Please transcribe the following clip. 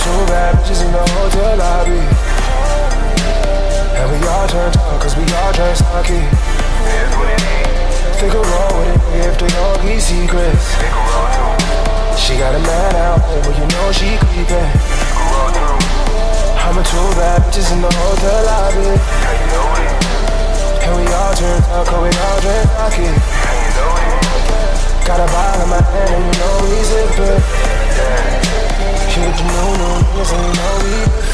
two bad bitches in the hotel lobby. And we all turned up cause we all drank sake. Think I'll roll with it if they all be secrets. She got a man out, but you know she creepin'. I'm a two bad bitches in the hotel lobby. And we all turned up cause we all drank sake. Got a bottle in my hand and you know we zippin'. Shit, you know, and you know we